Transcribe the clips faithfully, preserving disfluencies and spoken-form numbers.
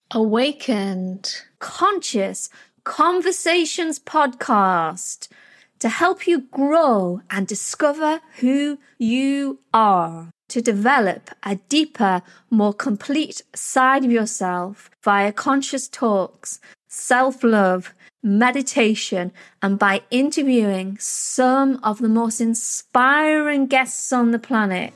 Awakened Conscious Conversations podcast to help you grow and discover who you are, to develop a deeper, more complete side of yourself via conscious talks, self-love, meditation, and by interviewing some of the most inspiring guests on the planet.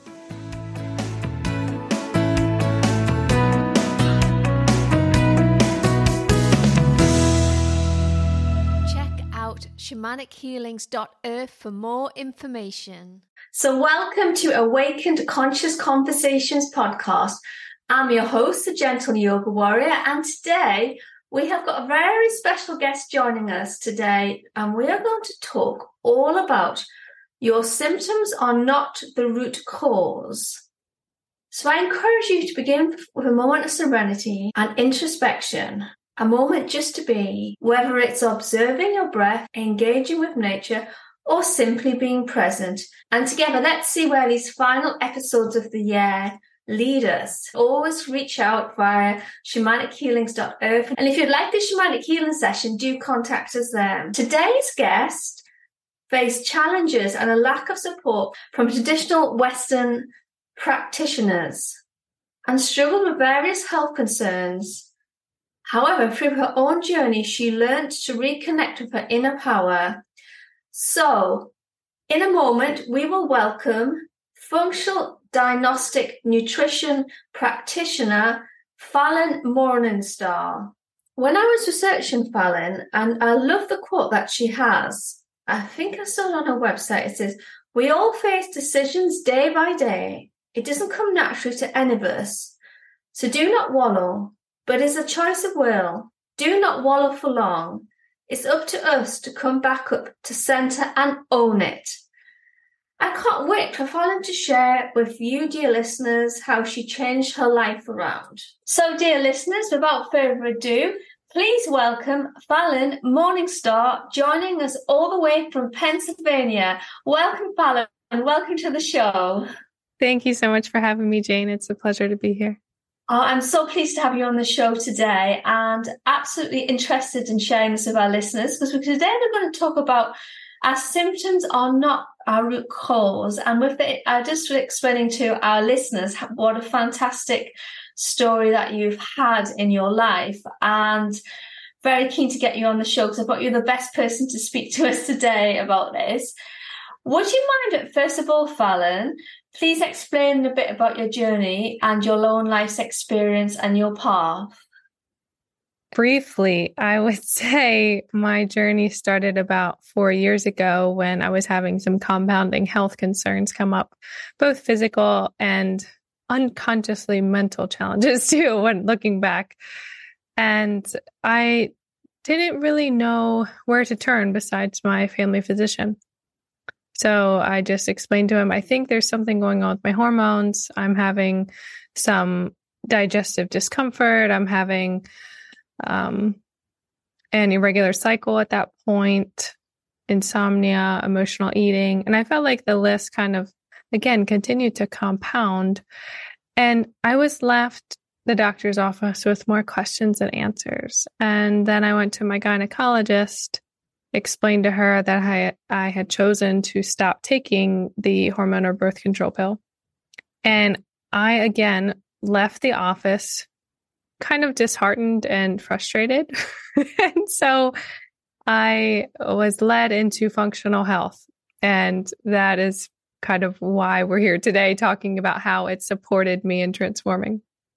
shamanic healings dot earth for more information. So welcome to Awakened Conscious Conversations podcast. I'm your host, the Gentle Yoga Warrior, and today we have got a very special guest joining us today, and we are going to talk all about your symptoms are not the root cause. So I encourage you to begin with a moment of serenity and introspection. A moment just to be, whether it's observing your breath, engaging with nature, or simply being present. And together, let's see where these final episodes of the year lead us. Always reach out via shamanic healings dot earth. And if you'd like the shamanic healing session, do contact us there. Today's guest faced challenges and a lack of support from traditional Western practitioners and struggled with various health concerns. However, through her own journey, she learned to reconnect with her inner power. So, in a moment, we will welcome functional diagnostic nutrition practitioner Fallon Morningstar. When I was researching Fallon, and I love the quote that she has, I think I saw it on her website, it says, "We all face decisions day by day. It doesn't come naturally to any of us. So do not wallow. But it's a choice of will. Do not wallow for long. It's up to us to come back up to center and own it." I can't wait for Fallon to share with you, dear listeners, how she changed her life around. So, dear listeners, without further ado, please welcome Fallon Morningstar, joining us all the way from Pennsylvania. Welcome, Fallon, and welcome to the show. Thank you so much for having me, Jane. It's a pleasure to be here. Oh, I'm so pleased to have you on the show today and absolutely interested in sharing this with our listeners, because today we're going to talk about our symptoms are not our root cause. And with it, I just explaining to our listeners what a fantastic story that you've had in your life, and very keen to get you on the show because I thought you're the best person to speak to us today about this. Would you mind, first of all, Fallon, please explain a bit about your journey and your own life's experience and your path? Briefly, I would say my journey started about four years ago when I was having some compounding health concerns come up, both physical and unconsciously mental challenges too, when looking back. And I didn't really know where to turn besides my family physician. So I just explained to him, I think there's something going on with my hormones. I'm having some digestive discomfort. I'm having um, an irregular cycle at that point, insomnia, emotional eating. And I felt like the list kind of, again, continued to compound. And I was left the doctor's office with more questions than answers. And then I went to my gynecologist, explained to her that I, I had chosen to stop taking the hormonal birth control pill. And I, again, left the office kind of disheartened and frustrated. And so I was led into functional health. And that is kind of why we're here today, talking about how it supported me in transforming.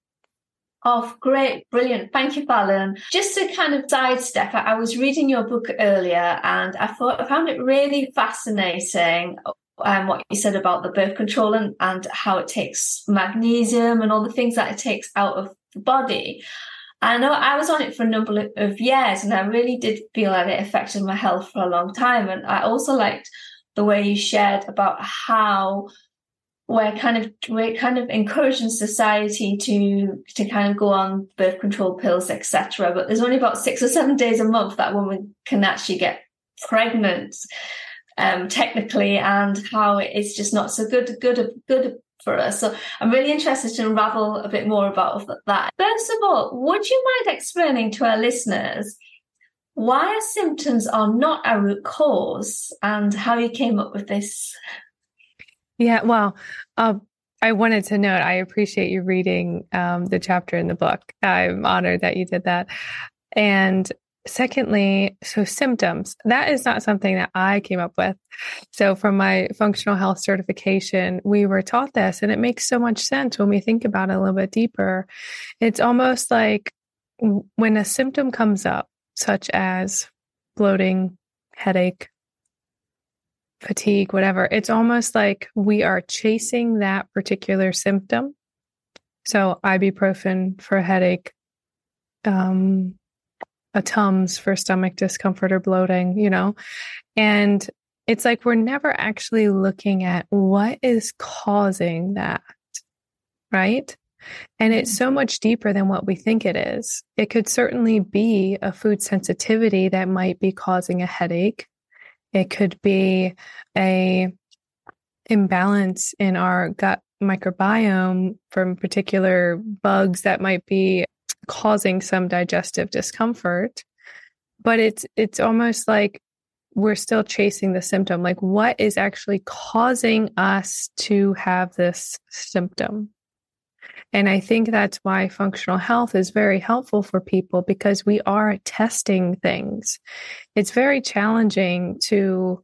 Oh, great. Brilliant. Thank you, Fallon. Just to kind of sidestep, I was reading your book earlier and I thought I found it really fascinating um, what you said about the birth control and, and how it takes magnesium and all the things that it takes out of the body. I know I was on it for a number of years and I really did feel that it affected my health for a long time. And I also liked the way you shared about how we're kind of we're kind of encouraging society to to kind of go on birth control pills, et cetera. But there's only about six or seven days a month that a woman can actually get pregnant, um, technically, and how it's just not so good good good for us. So I'm really interested to unravel a bit more about that. First of all, would you mind explaining to our listeners why our symptoms are not our root cause and how you came up with this? Yeah, well, uh, I wanted to note, I appreciate you reading um, the chapter in the book. I'm honored that you did that. And secondly, so symptoms, that is not something that I came up with. So from my functional health certification, we were taught this, and it makes so much sense when we think about it a little bit deeper. It's almost like when a symptom comes up, such as bloating, headache, fatigue, whatever, it's almost like we are chasing that particular symptom. So ibuprofen for headache, um, a Tums for stomach discomfort or bloating, you know, and it's like we're never actually looking at what is causing that, right? And it's so much deeper than what we think it is. It could certainly be a food sensitivity that might be causing a headache. It could be a imbalance in our gut microbiome from particular bugs that might be causing some digestive discomfort. But it's it's almost like we're still chasing the symptom. Like, what is actually causing us to have this symptom? And I think that's why functional health is very helpful for people, because we are testing things. It's very challenging to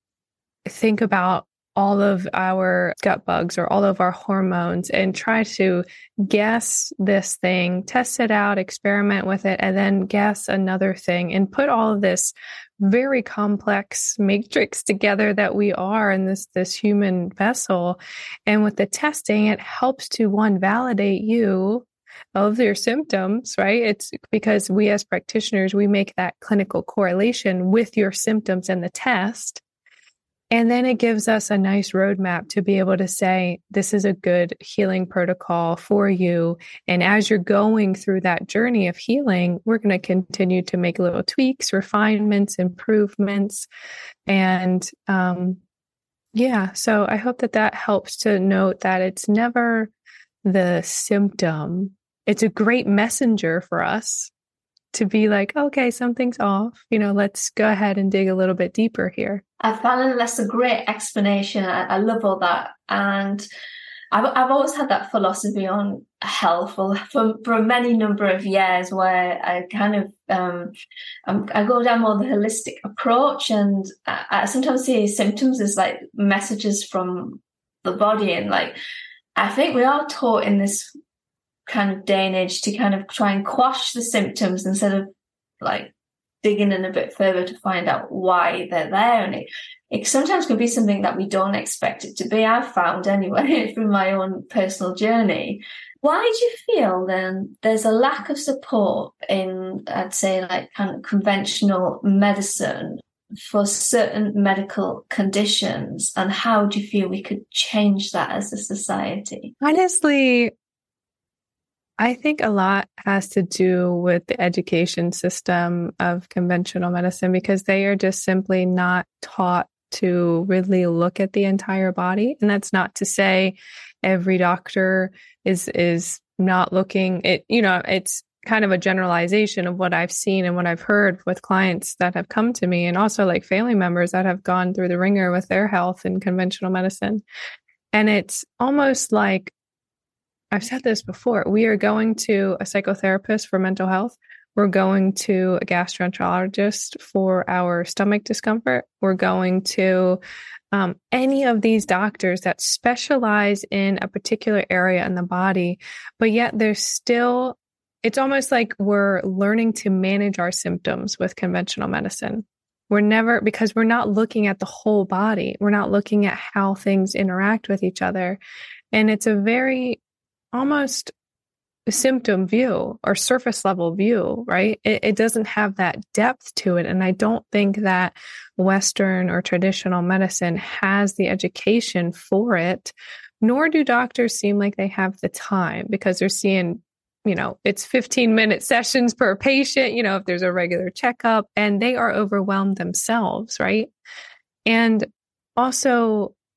think about all of our gut bugs or all of our hormones and try to guess this thing, test it out, experiment with it, and then guess another thing and put all of this very complex matrix together that we are in this, this human vessel. And with the testing, it helps to, one, validate you of your symptoms, right? It's because we as practitioners, we make that clinical correlation with your symptoms and the test. And then it gives us a nice roadmap to be able to say, this is a good healing protocol for you. And as you're going through that journey of healing, we're going to continue to make little tweaks, refinements, improvements. And um, yeah, so I hope that that helps to note that it's never the symptom. It's a great messenger for us to be like, okay, something's off. You know, let's go ahead and dig a little bit deeper here. I found that's a great explanation. I, I love all that. And I've, I've always had that philosophy on health for, for, for a many number of years, where I kind of, um, I'm, I go down more the holistic approach, and I, I sometimes see symptoms as like messages from the body. And like, I think we are taught in this kind of day and age to kind of try and quash the symptoms instead of like digging in a bit further to find out why they're there. And it, it sometimes can be something that we don't expect it to be. I've found anyway through my own personal journey. Why do you feel then there's a lack of support in, I'd say, like kind of conventional medicine for certain medical conditions? And how do you feel we could change that as a society? Honestly, I think a lot has to do with the education system of conventional medicine, because they are just simply not taught to really look at the entire body. And that's not to say every doctor is is not looking at, you know, it's kind of a generalization of what I've seen and what I've heard with clients that have come to me, and also like family members that have gone through the ringer with their health in conventional medicine. And it's almost like, I've said this before, we are going to a psychotherapist for mental health. We're going to a gastroenterologist for our stomach discomfort. We're going to um, any of these doctors that specialize in a particular area in the body, but yet there's still, it's almost like we're learning to manage our symptoms with conventional medicine. We're never, because we're not looking at the whole body. We're not looking at how things interact with each other. And it's a very almost symptom view or surface level view, right? It, it doesn't have that depth to it. And I don't think that Western or traditional medicine has the education for it, nor do doctors seem like they have the time, because they're seeing, you know, it's fifteen minute sessions per patient, you know, if there's a regular checkup, and they are overwhelmed themselves, right? And also,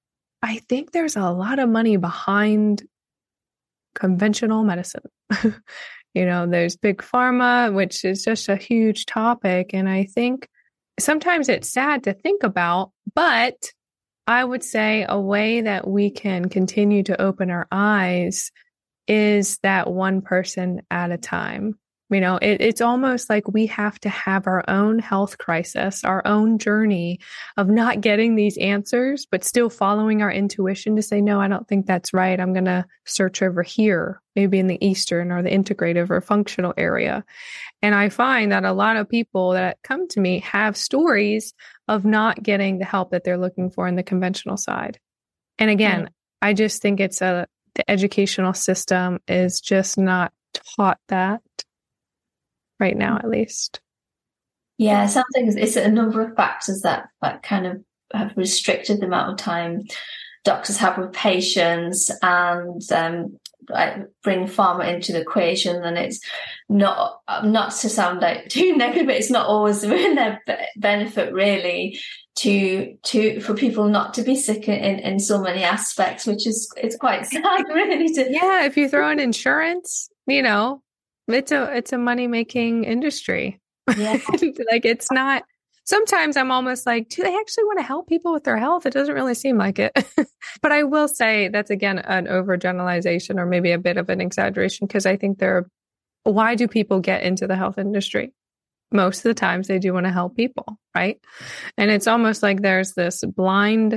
I think there's a lot of money behind conventional medicine. You know, there's big pharma, which is just a huge topic. And I think sometimes it's sad to think about, but I would say a way that we can continue to open our eyes is that one person at a time. You know, it, it's almost like we have to have our own health crisis, our own journey of not getting these answers, but still following our intuition to say, no, I don't think that's right. I'm going to search over here, maybe in the Eastern or the integrative or functional area. And I find that a lot of people that come to me have stories of not getting the help that they're looking for in the conventional side. And again, mm-hmm. I just think it's a, the educational system is just not taught that. Right now, at least. Yeah, it sounds like it's a number of factors that, that kind of have restricted the amount of time doctors have with patients, and um, like bring pharma into the equation. And it's not not to sound like too negative, but it's not always in their benefit really to to for people not to be sick in, in so many aspects, which is it's quite sad really. To yeah, if you throw in insurance, you know. It's a it's a money making industry. Yeah. Like it's not. Sometimes I'm almost like, do they actually want to help people with their health? It doesn't really seem like it. But I will say that's again an overgeneralization or maybe a bit of an exaggeration, because I think there. Why do people get into the health industry? Most of the times they do want to help people, right? And it's almost like there's this blindness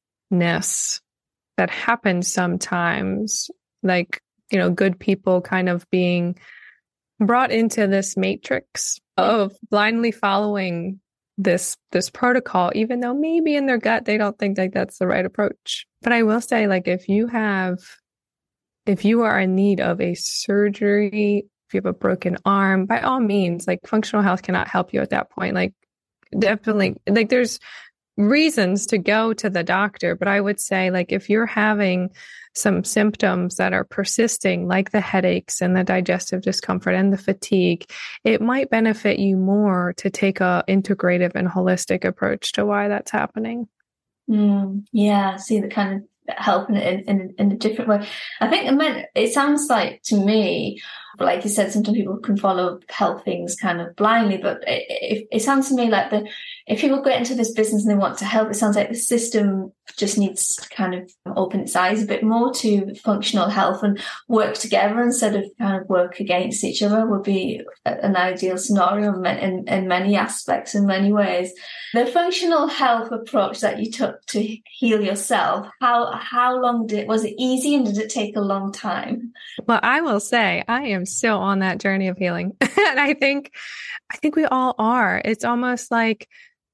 that happens sometimes, like you know, good people kind of being brought into this matrix of blindly following this this protocol, even though maybe in their gut they don't think like that's the right approach. But I will say, like, if you have, if you are in need of a surgery, if you have a broken arm, by all means, like functional health cannot help you at that point. Like, definitely, like there's reasons to go to the doctor, but I would say, like, if you're having some symptoms that are persisting, like the headaches and the digestive discomfort and the fatigue, it might benefit you more to take a integrative and holistic approach to why that's happening. Mm, yeah, see the kind of helping it in, in, in a different way. I think it, meant, it sounds like to me, like you said, sometimes people can follow health things kind of blindly, but it, it, it sounds to me like the if people get into this business and they want to help, it sounds like the system just needs to kind of open its eyes a bit more to functional health and work together instead of kind of work against each other would be an ideal scenario in, in many aspects, in many ways. The functional health approach that you took to heal yourself, how how long did was it easy and did it take a long time? Well, I will say I am still on that journey of healing. And I think I think we all are. It's almost like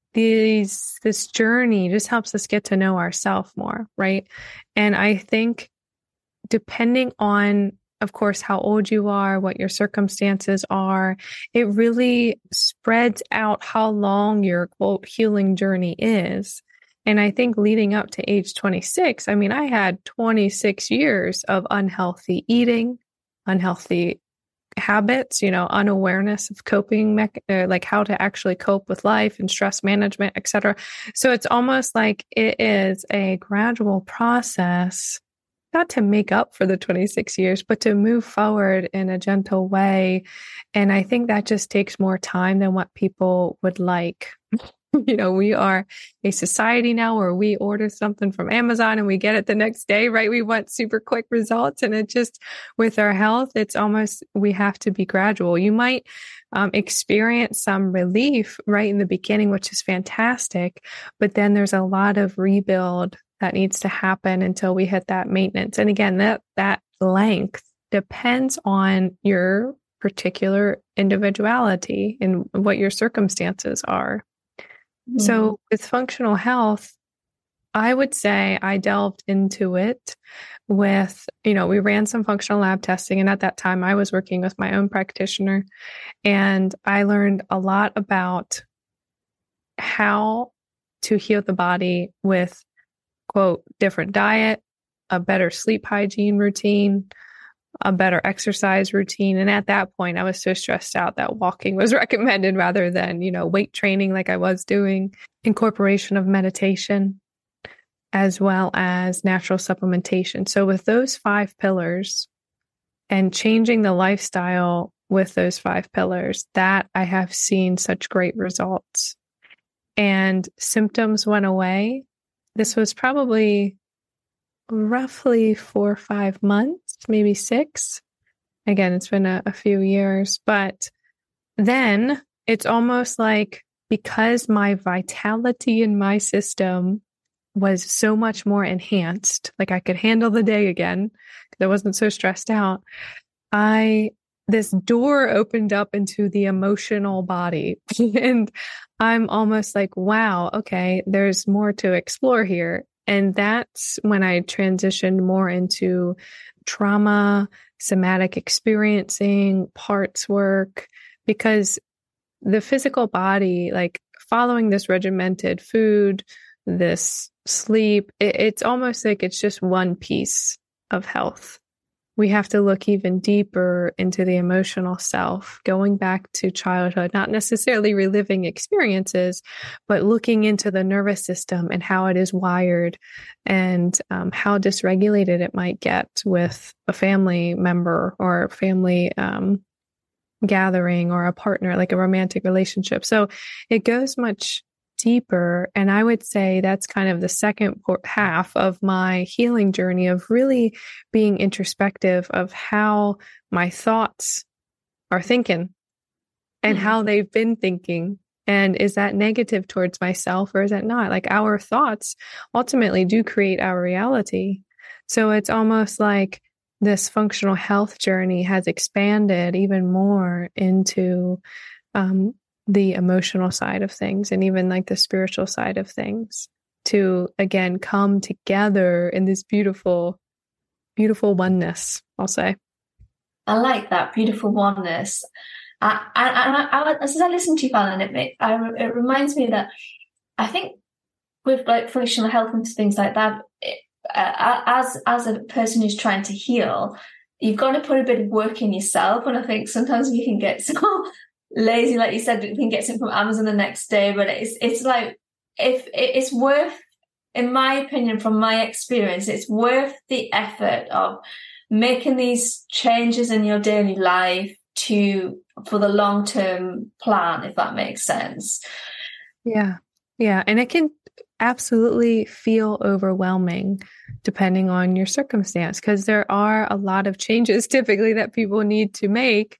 these this journey just helps us get to know ourselves more, right? And I think depending on, of course, how old you are, what your circumstances are, it really spreads out how long your quote healing journey is. And I think leading up to age twenty-six, I mean, I had twenty-six years of unhealthy eating, unhealthy habits, you know, unawareness of coping, me- uh, like how to actually cope with life and stress management, et cetera. So it's almost like it is a gradual process, not to make up for the twenty-six years, but to move forward in a gentle way. And I think that just takes more time than what people would like. You know, we are a society now where we order something from Amazon and we get it the next day, right? We want super quick results. And it just, with our health, it's almost, we have to be gradual. You might um, experience some relief right in the beginning, which is fantastic. But then there's a lot of rebuild that needs to happen until we hit that maintenance. And again, that, that length depends on your particular individuality and what your circumstances are. Mm-hmm. So with functional health, I would say I delved into it with, you know, we ran some functional lab testing. And at that time I was working with my own practitioner, and I learned a lot about how to heal the body with, quote, different diet, a better sleep hygiene routine, a better exercise routine. And at that point, I was so stressed out that walking was recommended rather than, you know, weight training like I was doing, incorporation of meditation. as well as natural supplementation. So with those five pillars and changing the lifestyle with those five pillars, that I have seen such great results. And symptoms went away. This was probably roughly four or five months, maybe six. Again, it's been a, a few years, but then it's almost like because my vitality in my system was so much more enhanced, like I could handle the day again because I wasn't so stressed out. I, this door opened up into the emotional body and I'm almost like, wow, okay, there's more to explore here. And that's when I transitioned more into trauma, somatic experiencing, parts work, because the physical body, like following this regimented food, this sleep, it, it's almost like it's just one piece of health. We have to look even deeper into the emotional self, going back to childhood, not necessarily reliving experiences, but looking into the nervous system and how it is wired and um, how dysregulated it might get with a family member or family um, gathering or a partner, like a romantic relationship. So it goes much deeper. And I would say that's kind of the second half of my healing journey of really being introspective of how my thoughts are thinking and mm-hmm. how they've been thinking. And is that negative towards myself or is that not? Like our thoughts ultimately do create our reality. So it's almost like this functional health journey has expanded even more into um, the emotional side of things and even like the spiritual side of things to, again, come together in this beautiful, beautiful oneness, I'll say. I like that, beautiful oneness. I, I, I, I, as I listen to you, Fallon, it, it, I, it reminds me that I think with like functional health and things like that, it, uh, as as a person who's trying to heal, you've got to put a bit of work in yourself. And I think sometimes we can get so lazy, like you said, we can get something from Amazon the next day. But it's it's like if it's worth, in my opinion, from my experience, it's worth the effort of making these changes in your daily life to for the long-term plan, if that makes sense. Yeah. Yeah. And it can absolutely feel overwhelming depending on your circumstance, because there are a lot of changes typically that people need to make.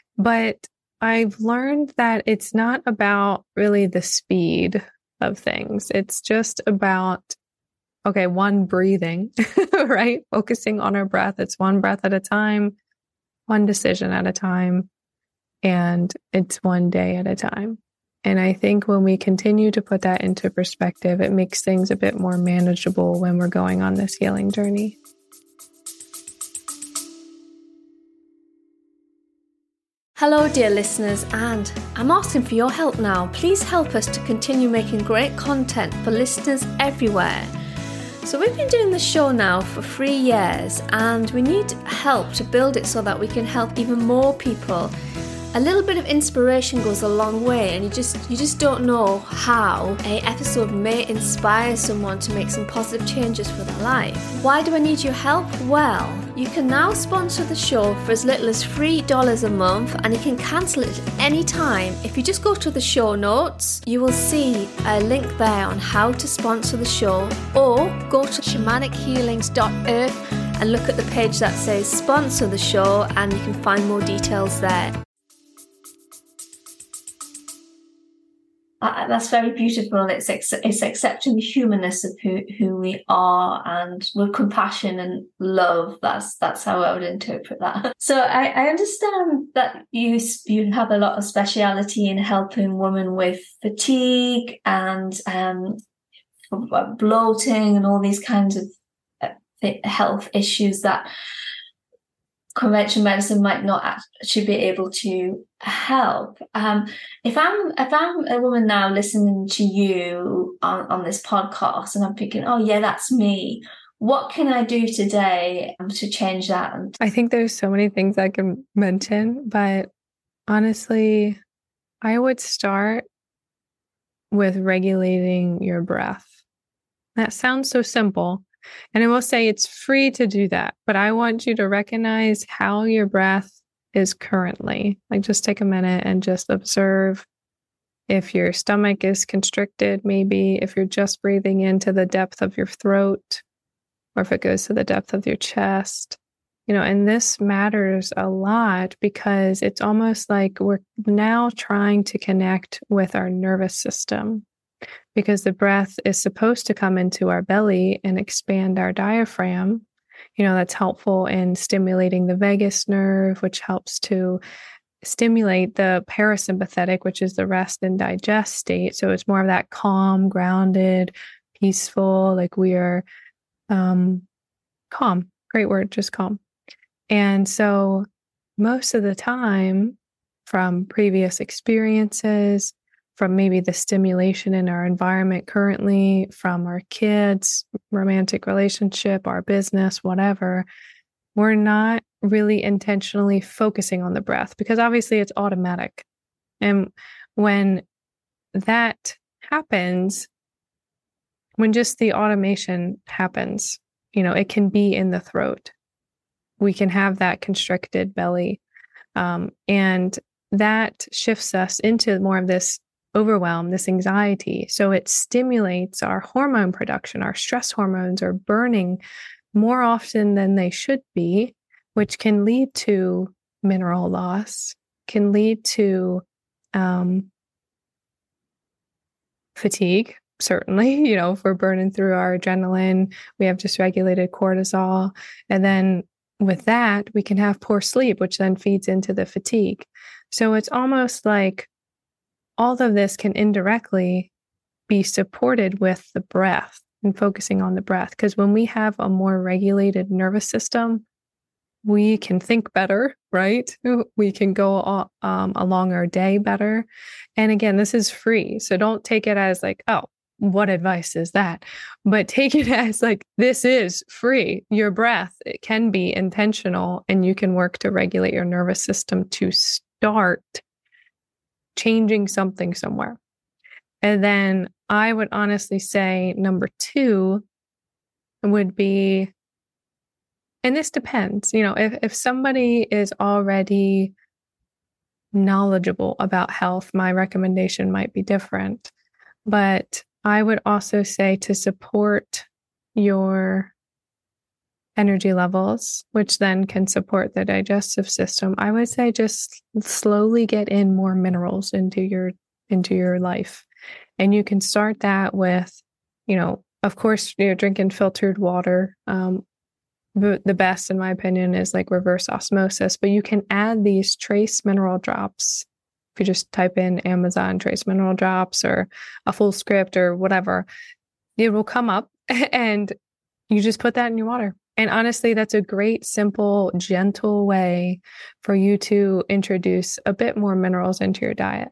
But I've learned that it's not about really the speed of things. It's just about, okay, one, breathing, right? Focusing on our breath. It's one breath at a time, one decision at a time, and it's one day at a time. And I think when we continue to put that into perspective, it makes things a bit more manageable when we're going on this healing journey. Hello, dear listeners, and I'm asking for your help now. Please help us to continue making great content for listeners everywhere. So we've been doing the show now for three years, and we need help to build it so that we can help even more people. A little bit of inspiration goes a long way, and you just you just don't know how an episode may inspire someone to make some positive changes for their life. Why do I need your help? Well, you can now sponsor the show for as little as three dollars a month, and you can cancel it at any time. If you just go to the show notes, you will see a link there on how to sponsor the show, or go to shamanic healings dot earth and look at the page that says sponsor the show, and you can find more details there. Uh, that's very beautiful. It's ex- it's accepting the humanness of who, who we are, and with compassion and love. That's that's how I would interpret that. So I, I understand that you you have a lot of speciality in helping women with fatigue and um, bloating and all these kinds of health issues that conventional medicine might not actually be able to help. Um, if I'm if I'm a woman now listening to you on, on this podcast, and I'm thinking, oh yeah, that's me. What can I do today to change that? I think there's so many things I can mention, but honestly, I would start with regulating your breath. That sounds so simple. And I will say it's free to do that, but I want you to recognize how your breath is currently. Like just take a minute and just observe if your stomach is constricted, maybe if you're just breathing into the depth of your throat, or if it goes to the depth of your chest. You know, and this matters a lot because it's almost like we're now trying to connect with our nervous system, because the breath is supposed to come into our belly and expand our diaphragm. You know, that's helpful in stimulating the vagus nerve, which helps to stimulate the parasympathetic, which is the rest and digest state. So it's more of that calm, grounded, peaceful, like we are um, calm. Great word, just calm. And so most of the time, from previous experiences, from maybe the stimulation in our environment currently, from our kids, romantic relationship, our business, whatever, we're not really intentionally focusing on the breath because obviously it's automatic. And when that happens, when just the automation happens, you know, it can be in the throat. We can have that constricted belly. Um, and that shifts us into more of this overwhelm, this anxiety. So it stimulates our hormone production. Our stress hormones are burning more often than they should be, which can lead to mineral loss, can lead to um, fatigue. Certainly, you know, if we're burning through our adrenaline, we have dysregulated cortisol. And then with that, we can have poor sleep, which then feeds into the fatigue. So it's almost like all of this can indirectly be supported with the breath and focusing on the breath. Because when we have a more regulated nervous system, we can think better, right? We can go um, along our day better. And again, this is free. So don't take it as like, oh, what advice is that? But take it as like, this is free. Your breath, it can be intentional, and you can work to regulate your nervous system to start changing something somewhere. And then I would honestly say number two would be, and this depends, you know, if, if somebody is already knowledgeable about health, my recommendation might be different. But I would also say to support your energy levels, which then can support the digestive system, I would say just slowly get in more minerals into your into your life. And you can start that with, you know, of course, you're drinking filtered water. Um, the, the best, in my opinion, is like reverse osmosis, but you can add these trace mineral drops. If you just type in Amazon trace mineral drops or a full script or whatever, it will come up and you just put that in your water. And honestly, that's a great, simple, gentle way for you to introduce a bit more minerals into your diet.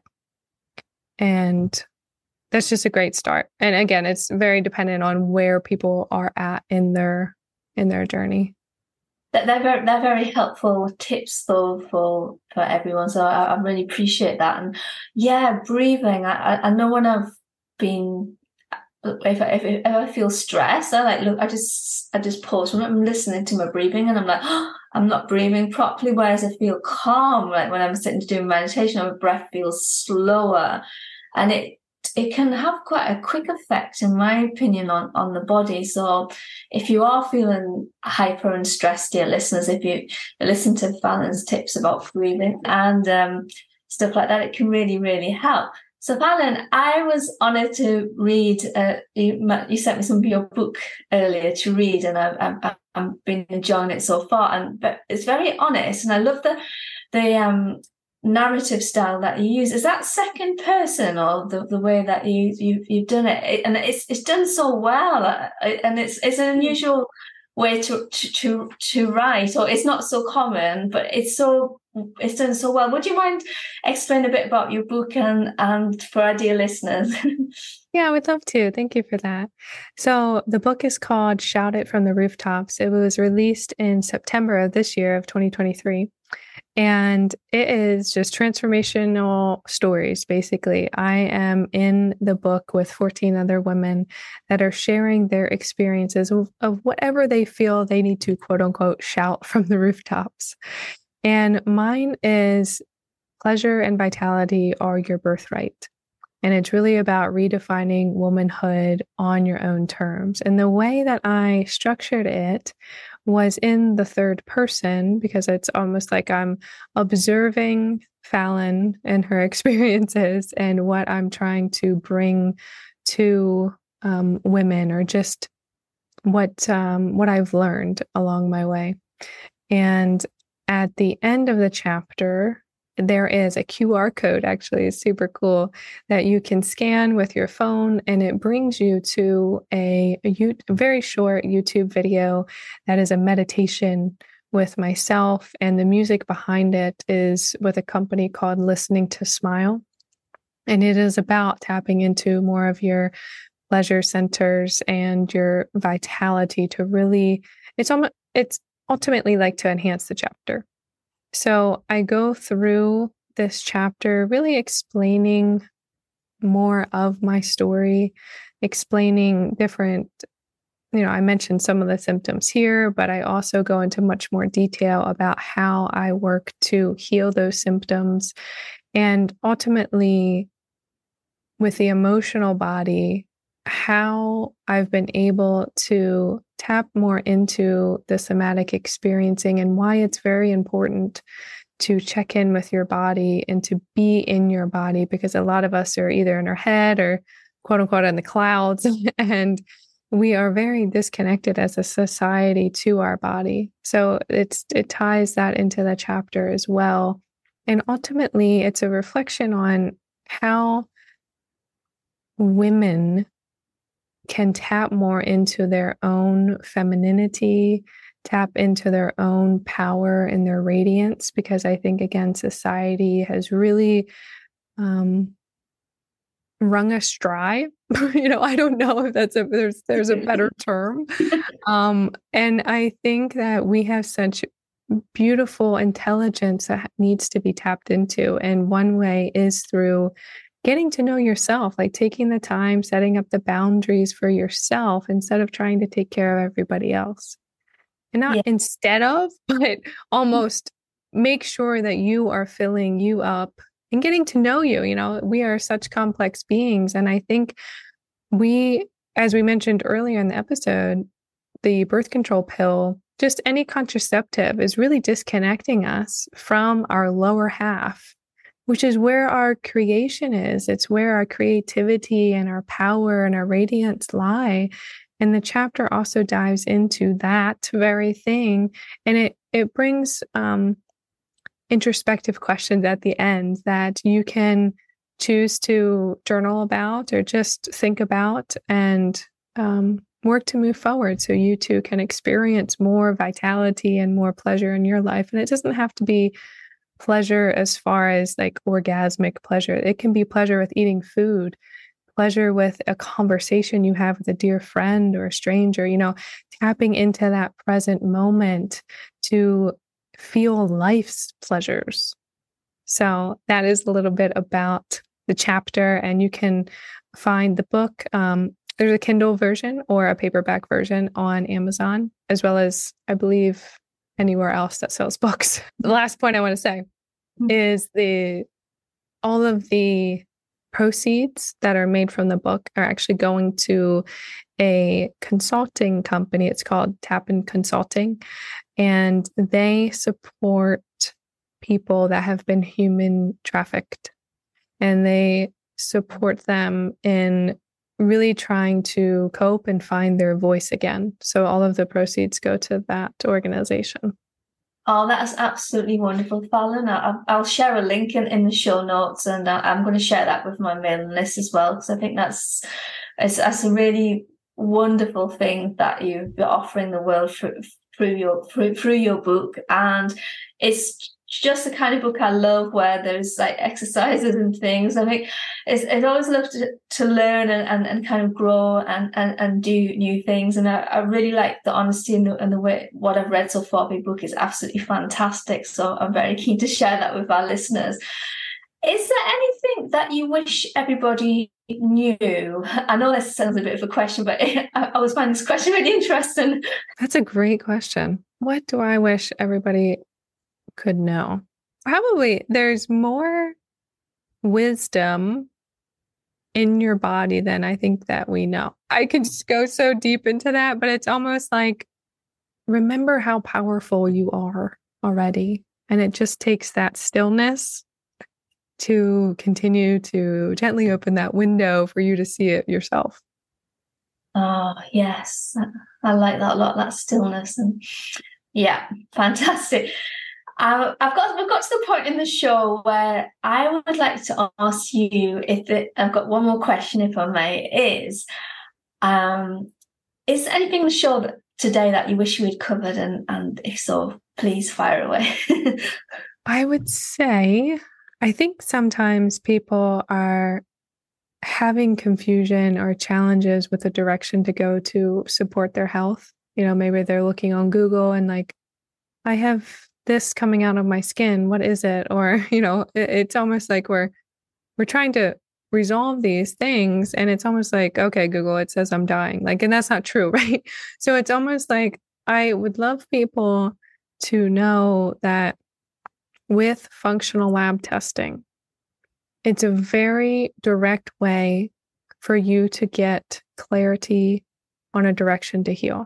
And that's just a great start. And again, it's very dependent on where people are at in their in their journey. They're very, they're very helpful tips, though, for, for everyone. So I, I really appreciate that. And yeah, breathing. I, I know when I've been, if I, if, if I feel stressed, I like look. I just I just pause when I'm listening to my breathing, and I'm like, oh, I'm not breathing properly. Whereas I feel calm, like when I'm sitting to do meditation, my breath feels slower, and it. It can have quite a quick effect, in my opinion, on, on the body. So if you are feeling hyper and stressed, dear listeners, if you listen to Fallon's tips about breathing and um, stuff like that, it can really, really help. So Fallon, I was honoured to read, uh, you, you sent me some of your book earlier to read, and I've, I've, I've been enjoying it so far. And but it's very honest, and I love the the um narrative style that you use. Is that second person, or the, the way that you, you you've done it? And it's it's done so well, and it's it's an unusual way to to to write, or it's not so common, but it's so it's done so well. Would you mind explaining a bit about your book and and for our dear listeners? Yeah, I would love to. Thank you for that. So the book is called Shout It from the Rooftops. It was released in September of this year of twenty twenty-three. And it is just transformational stories, basically. I am in the book with fourteen other women that are sharing their experiences of, of whatever they feel they need to, quote unquote, shout from the rooftops. And mine is pleasure and vitality are your birthright. And it's really about redefining womanhood on your own terms. And the way that I structured it was in the third person, because it's almost like I'm observing Fallon and her experiences and what I'm trying to bring to um, women, or just what um, what I've learned along my way. And at the end of the chapter, there is a Q R code, actually. It's super cool, that you can scan with your phone, and it brings you to a, a, U- a very short YouTube video that is a meditation with myself, and the music behind it is with a company called Listening to Smile. And it is about tapping into more of your pleasure centers and your vitality to really, it's almost, it's ultimately like to enhance the chapter. So I go through this chapter really explaining more of my story, explaining different, you know, I mentioned some of the symptoms here, but I also go into much more detail about how I work to heal those symptoms. And ultimately, with the emotional body, how I've been able to tap more into the somatic experiencing, and why it's very important to check in with your body and to be in your body, because a lot of us are either in our head or quote unquote in the clouds, and we are very disconnected as a society to our body. So it's it ties that into the chapter as well. And ultimately, it's a reflection on how women can tap more into their own femininity, tap into their own power and their radiance, because I think, again, society has really um, wrung us dry. you know, I don't know if that's a there's there's a better term. Um, and I think that we have such beautiful intelligence that needs to be tapped into. And one way is through getting to know yourself, like taking the time, setting up the boundaries for yourself instead of trying to take care of everybody else. And not yeah. instead of, but almost make sure that you are filling you up and getting to know you. You know, we are such complex beings. And I think we, as we mentioned earlier in the episode, the birth control pill, just any contraceptive, is really disconnecting us from our lower half, which is where our creation is. It's where our creativity and our power and our radiance lie. And the chapter also dives into that very thing. And it, it brings um, introspective questions at the end that you can choose to journal about or just think about, and um, work to move forward so you too can experience more vitality and more pleasure in your life. And it doesn't have to be pleasure as far as like orgasmic pleasure. It can be pleasure with eating food, pleasure with a conversation you have with a dear friend or a stranger, you know, tapping into that present moment to feel life's pleasures. So that is a little bit about the chapter, and you can find the book. Um, there's a Kindle version or a paperback version on Amazon, as well as, I believe, anywhere else that sells books. The last point I want to say mm-hmm. is the all of the proceeds that are made from the book are actually going to a consulting company. It's called Tappan Consulting, and they support people that have been human trafficked, and they support them in really trying to cope and find their voice again. So all of the proceeds go to that organization. Oh, that's absolutely wonderful, Fallon. I'll, I'll share a link in, in the show notes, and I'm going to share that with my mailing list as well, because I think that's it's, that's a really wonderful thing that you're offering the world through, through your through, through your book. And it's just the kind of book I love, where there's like exercises and things. I think it's, it's always loved to, to learn and, and, and kind of grow and, and, and do new things. And I, I really like the honesty and the, and the way what I've read so far. The book is absolutely fantastic. So I'm very keen to share that with our listeners. Is there anything that you wish everybody knew? I know this sounds a bit of a question, but I, I was finding this question really interesting. That's a great question. What do I wish everybody could know? Probably there's more wisdom in your body than I think that we know. I could just go so deep into that, but it's almost like, remember how powerful you are already. And it just takes that stillness to continue to gently open that window for you to see it yourself. Oh, yes. I like that a lot, that stillness. And yeah, fantastic. Um, I've got we've got to the point in the show where I would like to ask you if it, I've got one more question, if I may, is um, is there anything in the show that, today that you wish you had covered? And, and if so, please fire away. I would say, I think sometimes people are having confusion or challenges with the direction to go to support their health. You know, maybe they're looking on Google and like, I have this coming out of my skin. What is it? Or, you know, it, it's almost like we're, we're trying to resolve these things. And it's almost like, okay, Google, it says I'm dying. Like, and that's not true, right? So it's almost like, I would love people to know that with functional lab testing, it's a very direct way for you to get clarity on a direction to heal.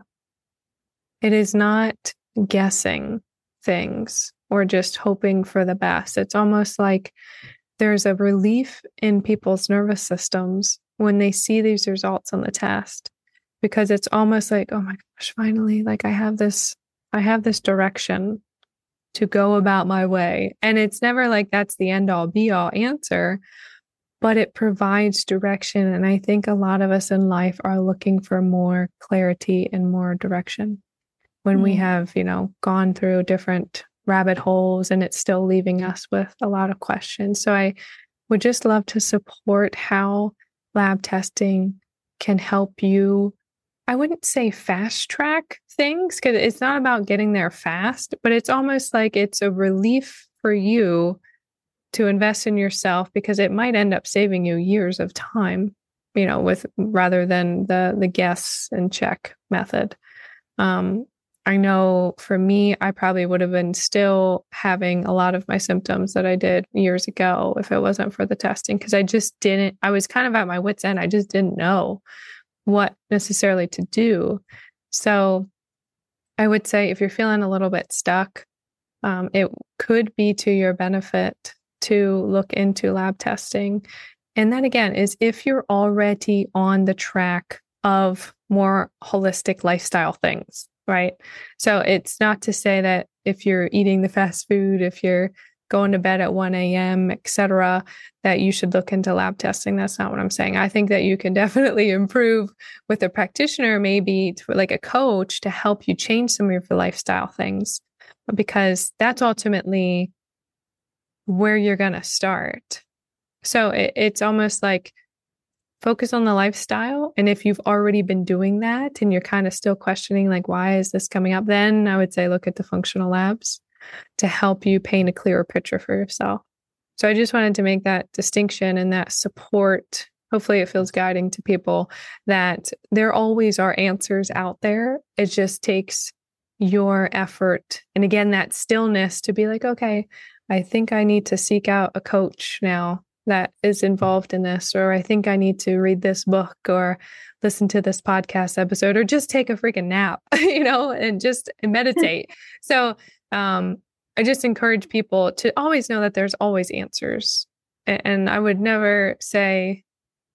It is not guessing things or just hoping for the best. It's almost like there's a relief in people's nervous systems when they see these results on the test, because it's almost like, oh my gosh, finally, like I have this, I have this direction to go about my way. And it's never like that's the end all be all answer, but it provides direction. And I think a lot of us in life are looking for more clarity and more direction when mm-hmm. we have, you know, gone through different rabbit holes and it's still leaving us with a lot of questions. So I would just love to support how lab testing can help you. I wouldn't say fast track things, because it's not about getting there fast, but it's almost like it's a relief for you to invest in yourself, because it might end up saving you years of time, you know, with rather than the the guess and check method. Um, I know for me, I probably would have been still having a lot of my symptoms that I did years ago if it wasn't for the testing, because I just didn't, I was kind of at my wit's end. I just didn't know what necessarily to do. So I would say if you're feeling a little bit stuck, um, it could be to your benefit to look into lab testing. And that again is if you're already on the track of more holistic lifestyle things, right? So it's not to say that if you're eating the fast food, if you're going to bed at one a.m., et cetera, that you should look into lab testing. That's not what I'm saying. I think that you can definitely improve with a practitioner, maybe to, like a coach, to help you change some of your lifestyle things, because that's ultimately where you're going to start. So it, it's almost like focus on the lifestyle. And if you've already been doing that and you're kind of still questioning, like, why is this coming up? Then I would say look at the functional labs to help you paint a clearer picture for yourself. So I just wanted to make that distinction and that support. Hopefully it feels guiding to people that there always are answers out there. It just takes your effort. And again, that stillness to be like, okay, I think I need to seek out a coach now that is involved in this, or I think I need to read this book or listen to this podcast episode, or just take a freaking nap, you know, and just meditate. So um, I just encourage people to always know that there's always answers. And I would never say,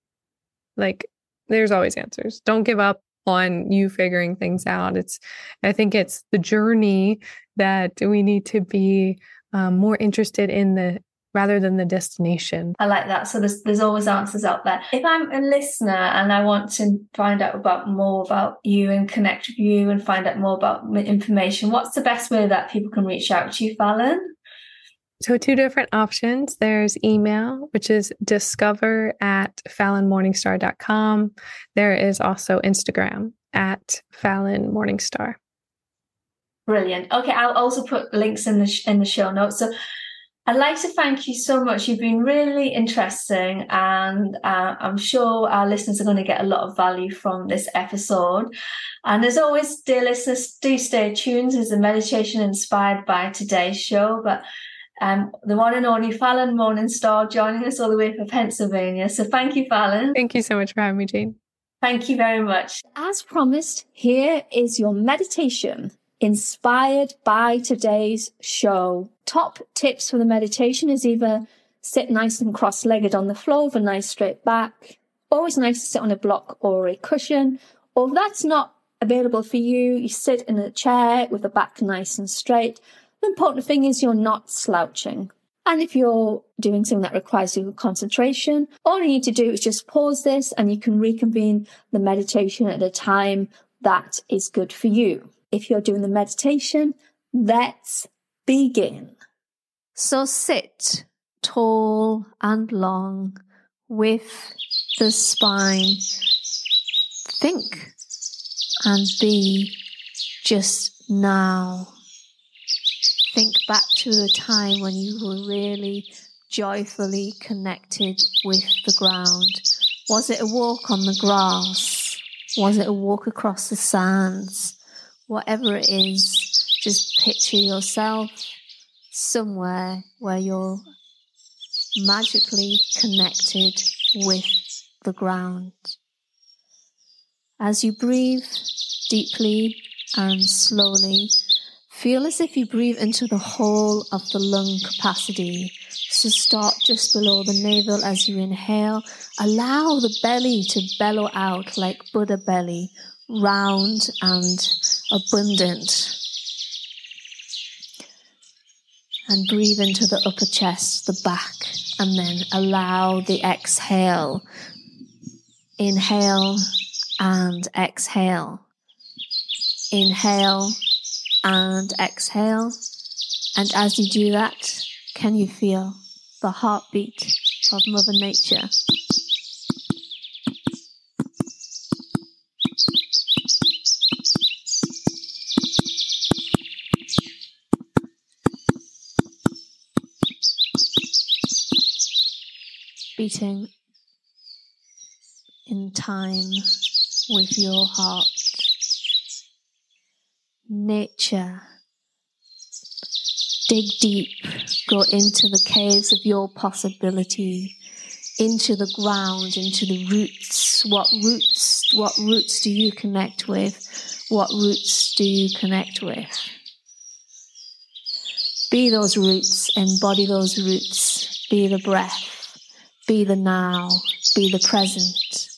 like, there's always answers. Don't give up on you figuring things out. It's, I think it's the journey that we need to be um, more interested in, the rather than the destination. I like that. So there's there's always answers out there. If I'm a listener and I want to find out about more about you and connect with you and find out more about information, what's the best way that people can reach out to you, Fallon? So two different options. There's email, which is discover at fallon morningstar dot com. There is also Instagram at Fallon Morningstar. Brilliant. Okay, I'll also put links in the sh- in the show notes. So I'd like to thank you so much. You've been really interesting, and uh, I'm sure our listeners are going to get a lot of value from this episode. And as always, dear listeners, do stay tuned. There's a meditation inspired by today's show, but um, the one and only Fallon Morningstar joining us all the way from Pennsylvania. So thank you, Fallon. Thank you so much for having me, Jane. Thank you very much. As promised, here is your meditation inspired by today's show. Top tips for the meditation is either sit nice and cross-legged on the floor with a nice straight back. Always nice to sit on a block or a cushion. Or if that's not available for you, you sit in a chair with the back nice and straight. The important thing is you're not slouching. And if you're doing something that requires your concentration, all you need to do is just pause this and you can reconvene the meditation at a time that is good for you. If you're doing the meditation, let's begin. So sit tall and long with the spine. Think and be just now. Think back to a time when you were really joyfully connected with the ground. Was it a walk on the grass? Was it a walk across the sands? Whatever it is, just picture yourself somewhere where you're magically connected with the ground. As you breathe deeply and slowly, feel as if you breathe into the whole of the lung capacity. So start just below the navel as you inhale. Allow the belly to bellow out like Buddha belly, round and abundant. And breathe into the upper chest, the back, and then allow the exhale. Inhale and exhale. Inhale and exhale. And as you do that, can you feel the heartbeat of Mother Nature? Beating in time with your heart. Nature. Dig deep. Go into the caves of your possibility. Into the ground, into the roots. What roots, what roots do you connect with? What roots do you connect with? Be those roots. Embody those roots. Be the breath. Be the now, be the present.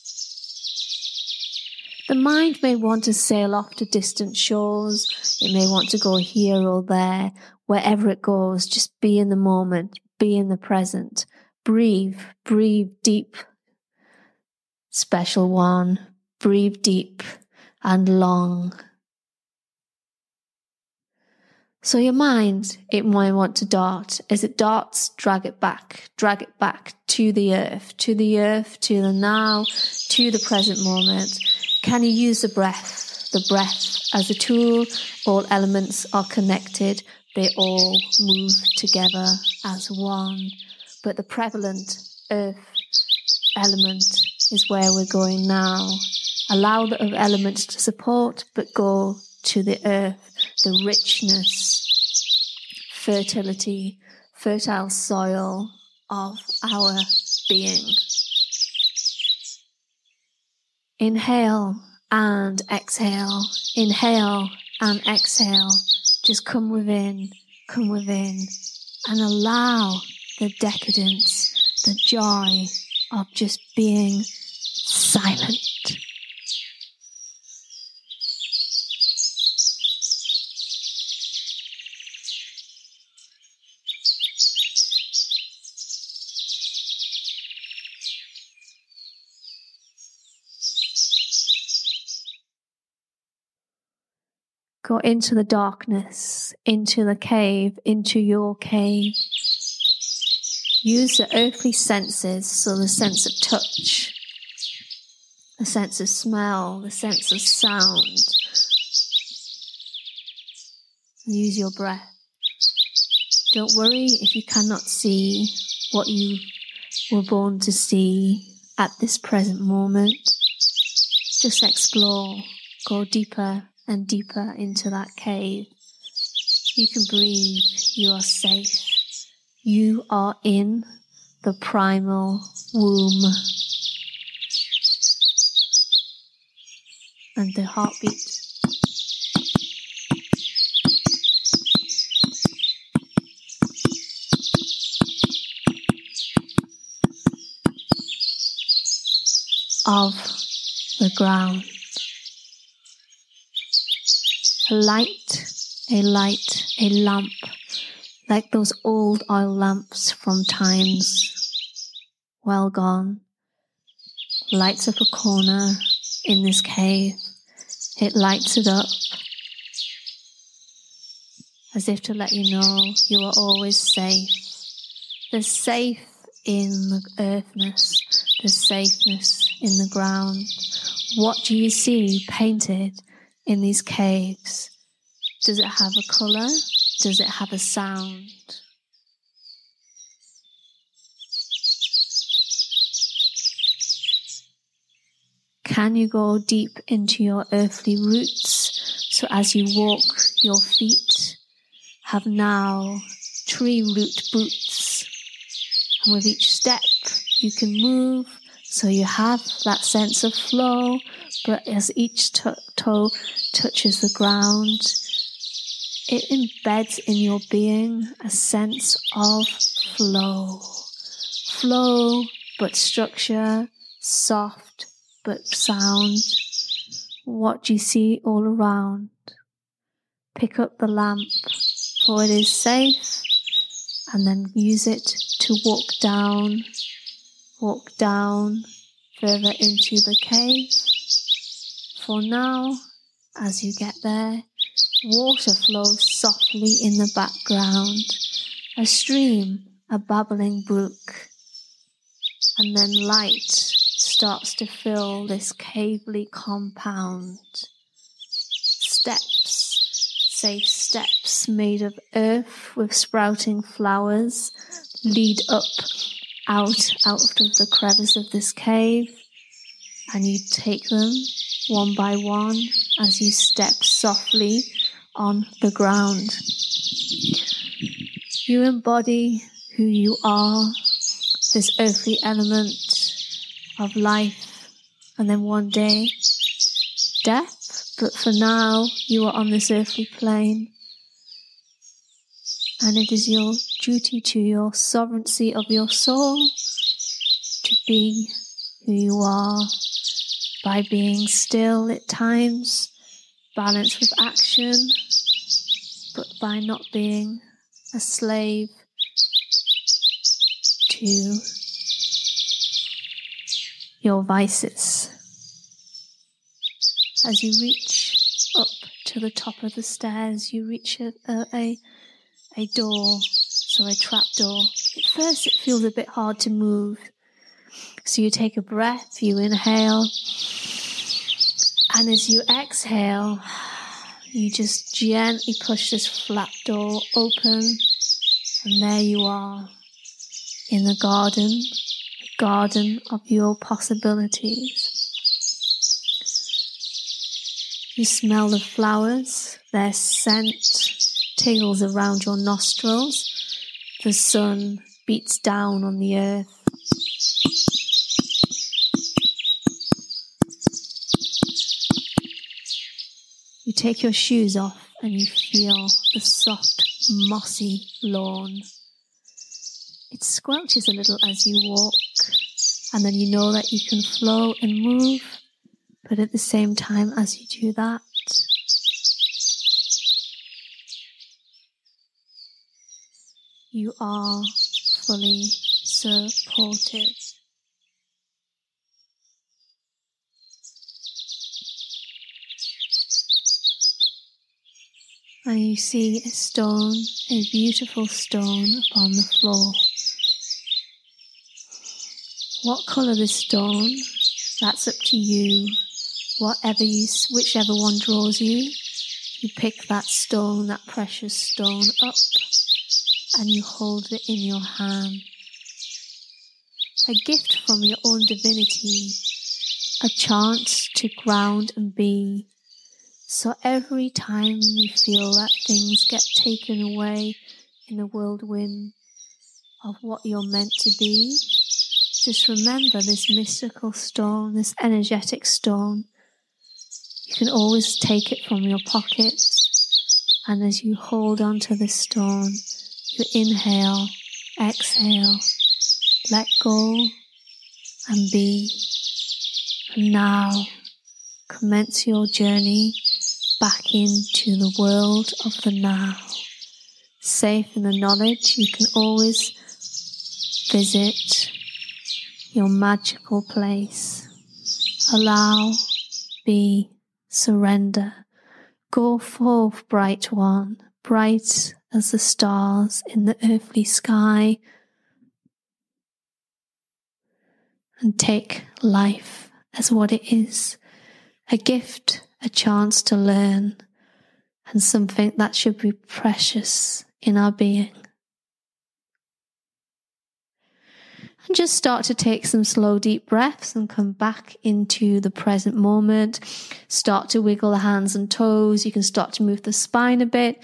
The mind may want to sail off to distant shores. It may want to go here or there. Wherever it goes, just be in the moment, be in the present. Breathe, breathe deep. Special one, breathe deep and long. So your mind, it might want to dart. As it darts, drag it back, drag it back to the earth, to the earth, to the now, to the present moment. Can you use the breath, the breath as a tool? All elements are connected. They all move together as one. But the prevalent earth element is where we're going now. Allow the earth element to support, but go to the earth, the richness, fertility, fertile soil of our being. Inhale and exhale. Inhale and exhale. Just come within, come within, and allow the decadence, the joy of just being silent. Go into the darkness, into the cave, into your cave. use the earthly senses, so the sense of touch, the sense of smell, the sense of sound. Use your breath. Don't worry if you cannot see what you were born to see at this present moment. Just explore, go deeper and deeper into that cave. You can breathe, you are safe. You are in the primal womb. And the heartbeat. Of the ground. A light, a light, a lamp, like those old oil lamps from times well gone, lights up a corner in this cave. It lights it up as if to let you know you are always safe. There's safe in the earthness, there's safeness in the ground. What do you see painted in these caves? Does it have a colour? Does it have a sound? Can you go deep into your earthly roots, so as you walk, your feet have now tree root boots, and with each step you can move, so you have that sense of flow, but as each t- toe touches the ground, it embeds in your being a sense of flow. Flow, but structure, soft, but sound. What do you see all around? Pick up the lamp, for it is safe, and then use it to walk down, walk down further into the cave. For now, as you get there, water flows softly in the background, a stream, a babbling brook, and then light starts to fill this cavely compound. Steps, safe steps made of earth with sprouting flowers lead up out, out of the crevice of this cave, and you take them one by one as you step softly on the ground. You embody who you are, this earthly element of life, and then one day, death, but for now, you are on this earthly plane, and it is your duty to your sovereignty of your soul to be who you are by being still at times, balanced with action, but by not being a slave to your vices. As you reach up to the top of the stairs, you reach a, a, a door, so a trap door. At first it feels a bit hard to move. So you take a breath, you inhale, and as you exhale, you just gently push this flap door open, and there you are in the garden, the garden of your possibilities. You smell the flowers, their scent tingles around your nostrils. The sun beats down on the earth. You take your shoes off and you feel the soft, mossy lawn. It squelches a little as you walk, and then you know that you can flow and move, but at the same time as you do that, you are fully supported. And you see a stone, a beautiful stone upon the floor. What colour the stone? That's up to you. Whatever you, whichever one draws you, you pick that stone, that precious stone up, and you hold it in your hand. A gift from your own divinity, a chance to ground and be. So every time you feel that things get taken away in the whirlwind of what you're meant to be, just remember this mystical stone, this energetic stone. You can always take it from your pocket, and as you hold onto the stone, you inhale, exhale, let go, and be. And now, commence your journey back into the world of the now. Safe in the knowledge you can always visit your magical place. Allow, be, surrender. Go forth, bright one, bright as the stars in the earthly sky, and take life as what it is, a gift, a chance to learn, and something that should be precious in our being. And just start to take some slow, deep breaths and come back into the present moment. Start to wiggle the hands and toes. You can start to move the spine a bit.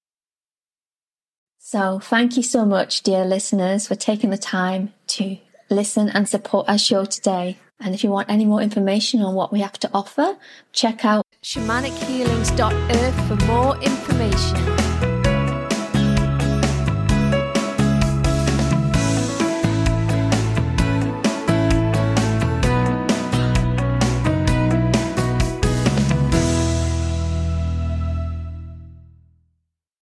So thank you so much, dear listeners, for taking the time to listen and support our show today. And if you want any more information on what we have to offer, check out shamanic healings dot earth for more information.